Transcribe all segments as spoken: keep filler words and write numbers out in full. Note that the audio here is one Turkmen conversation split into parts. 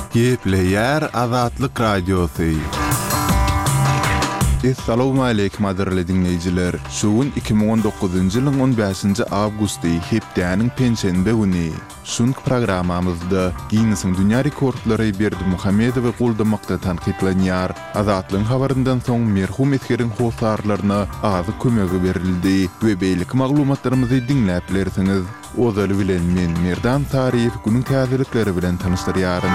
Gepleyer Azatlyk Radiosu. Assalamu alaykum adirli dinleyijiler. Şuun iki bin on dokuzuncu ýylyň on beşinji awgusty hepdäniň penşenbe güni. Şunk programamyzda Guinnes'in dünýä rekordlary Berdimuhammedowy guldamakda tanqidlanýar. Azatlyň habaryndan soň merhum etgeriň howsarlaryna azy kömegi berildi we beýlik maglumatlarymyzy dinläp bilersiňiz. Ozaly bilen men Merdan Tarif günüň täzelikleri bilen tanışdyrýaryn.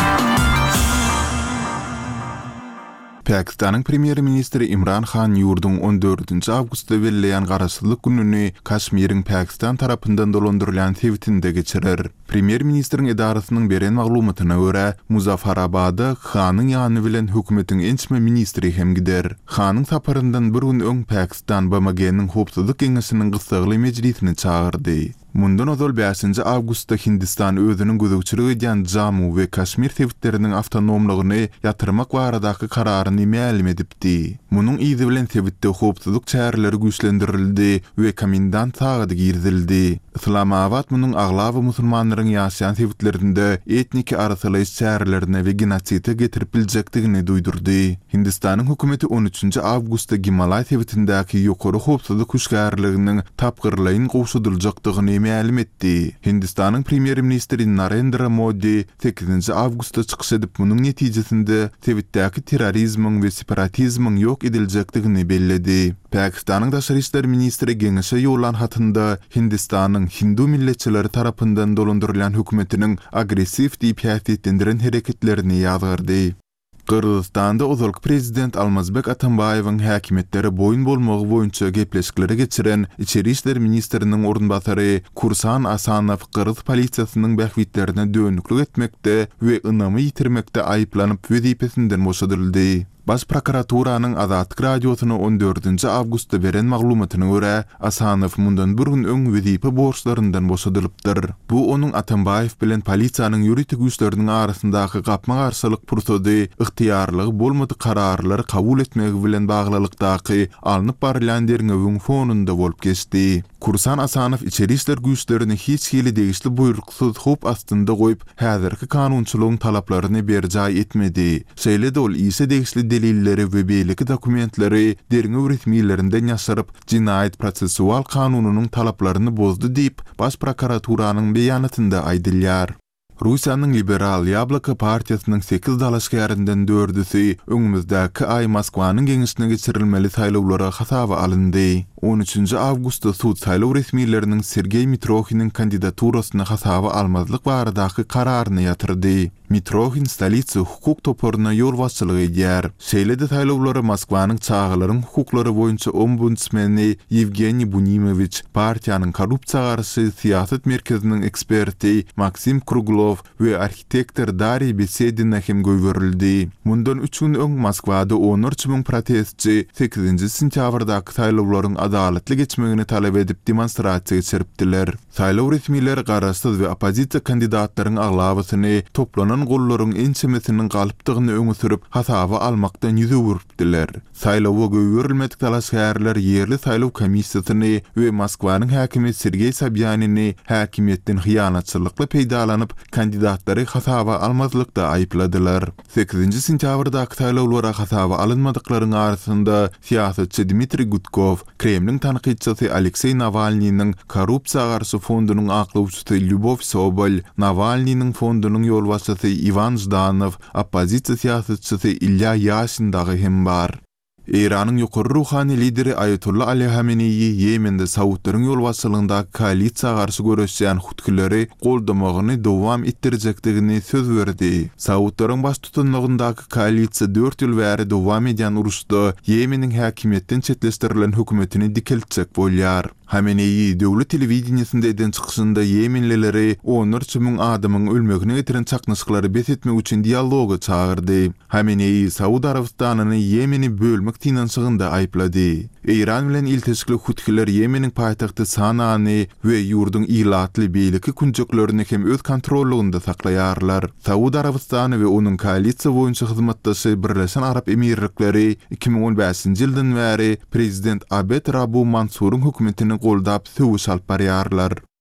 Pakistanyň Premier Ministri Imran Khan ýurdun on dördünji awgustda berilýän garaşsyzlyk gününi Kaşmiriň Pakistan tarapyndan dolandyrylan tewitinde geçirir. Premier Ministriň edarasynyň beren maglumatyna görä, Muzaffarabada Khanyň ýany bilen hökümetiň ençme ministri hem gider. Khanyň saparyndan bir gün öň Pakistan B M G'niň howpsuzlyk geňeşiniň gysgaly mejlisini çağırdy. Mundan ozal beşinji awgustda Hindistan özüniň gözegçiligi edýän Jammu we Kaşmir tewitleriniň awtonomlygyny ýatyrmak baradaky kararyny ma'lum edipdi. Munyň izi bilen tewitde howpsuzlyk çäreleri güýçlendirildi we komendant sagady girdildi. Islamabad munyň aglaby musulmanlaryň ýaşaýan tewitlerinde etnik arasylyş çärelerine we genotide getirip biljekdigini duýdurdy. Hindistanyň hökümeti on üçünji awgustda Gimalay tewitindäki ýokary howpsuzlyk güýçlerliginiň tapgyrlaryň gowşudyljakdygyny ma'lum etdi. Hindistanyň Premier Ministri Narendra Modi sekizinji awgustda çykyş edip munyň netijesinde tewitdäki terrorizmiň we separatizmiň ýok ediljekdigini belledi. Pakistanyň Daşary işler ministri geňeşe ýolan hatynda Hindistanyň Hindu milletçileri tarapyndan dolandyrylan hökümetiniň agressiw diýip häsiýetlendiren hereketlerini ýazgardy. Kırgızstanda ozalky prezident Almazbek Atambayewiň häkimetleri boyun bolmagy boýunça gepleşikleri geçiren İçeri işler ministriniň orunbasary Kursan Asanow Kırgız polisiýasynyň bähwitlerine dönüklik etmekde we ynamy ýitirmekde aýyplanyp wezipesinden boşadyldy. Baş prokuraturanyň Azatlyk Radiosyna on dördünji awgustda beren maglumatyna görä, Asanow mundan bir gün öň wezipe borçlaryndan boşadylypdyr. Bu onuň Atambayew bilen polisiýanyň ýuridik güýçleriniň arasyndaky gapma garşylyk pursady, ygtyýarlygy bolmady kararlary kabul etmegi bilen baglylykdaky alnyp barýan derňewiň fonunda bolup geçdi. Kursan Asanow içeri işler güýçlerini hiç hili degişli buyruksyz hop astynda goýup, häzirki kanunçylygyň talaplaryny berjaý etmedi. Şeýle de ol ise degişli delilleri we beýleki dokumentleri derňew resmiýetlerinden ýaşaryp, jinaýat prosessual kanunynyň talaplaryny bozdy diýip baş prokuraturaanyň beýanatynda aýdylýar. Russiýanyň Liberal Yabloko partiýasynyň sekiz dalaşgärinden dördüsi öňümüzdäki aý Moskwanyň geňeşine geçirilmeli saýlawlara hasaba alyndy. on üçünji awgustda sud saýlaw resmiýetleriniň Sergey Mitrokhiniň kandidaturasyny hasaba almazlyk baradaky kararyny ýatyrdy. Mitrokhin stolica hukuk toporuna ýol başçylygy edýär. Şeýle de saýlawlary Moskwanyň çağalaryň hukuklary boýunça ombudsmeni Yevgeniy Bunimowicz, partiýanyň korrupsiýa garşy siýasat merkeziniň eksperti Maksim Kruglov we arxitektor Dary Besedina hem göýberildi. Mundan üç gün öň Moskwada on üç miň protestçi sekizinji sentýabrdaky saýlawlaryň adaletli geçmegini talep edip demonstrasiýa geçiripdiler. Saýlaw resmiýetleri garaşsyz we opozisiýa kandidatlaryň aglabysyny toplanan gollaryň ençemesiniň galypdygyny öňe sürüp hasaba almakdan ýüze beripdiler. Saýlawa göýberilmedik dalaşgärler ýerli saýlaw komissiýasyny we Moskwanyň häkimi Sergey Sobyaninni häkimetden hyýanatçylykly peýdalanyp kandidatlary hasaba almazlykda aýpladylar. sekizinji sentýabrdaky saýlawlara hasaba alynmadyklaryň arasynda siýasatçy Dmitri Gudkov, Kremliň tanqidçisi Aleksey Navalnyň korrupsiýa garşy fondunyň aklawçysy Lyubov Sobol, Navalnyň fondunyň ýolbaşçysy Ivan Zhdanov, opozisiýa siýasatçysy Ilya Yashin dagy hem bar. Iranyň ýokary ruhany lideri Ayatollah Ali Hameneyi Yemende Saudlaryň ýolbaşçylygyndaky koalisiýa garşy görüşýän hutkyleri goldamagyny dowam etdirjekdigini söz berdi. Saudlaryň baş tutanlygyndaky koalisiýa dört ýyl bäri dowam edýän uruşda Yemeniň häkimetden çetleşdirilen hökümetini dikeltjek bolýar. Hameneyi döwlet telewizionyasynda eden çykyşynda Yemenlileri on üç miň adamyň ölmegine getiren çaknyşyklary besetmek üçin dialoga çağırdy. Hameneyi Saud Arabistanyny Yemeni bölmek tinançygynda aýplady. Iran bilen ilteşikli hutkiler Yemeniň paýtagty Sanany we ýurdun ilatly beýleki kunjuklerini hem öz kontrollugynda saklaýarlar. Saud Arabistany we onuň koalisiýa boýunça hyzmatdaşy Birleşen Arap Emirlikleri iki bin on beşinji ýyldan bäri prezident Abed Rabu Mansur'un hökümetini goldap söwüş alyp barýarlar.